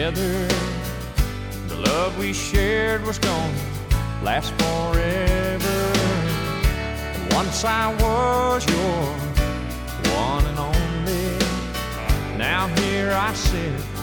together. The love we shared was gonna last forever. And once I was your one and only. Now here I sit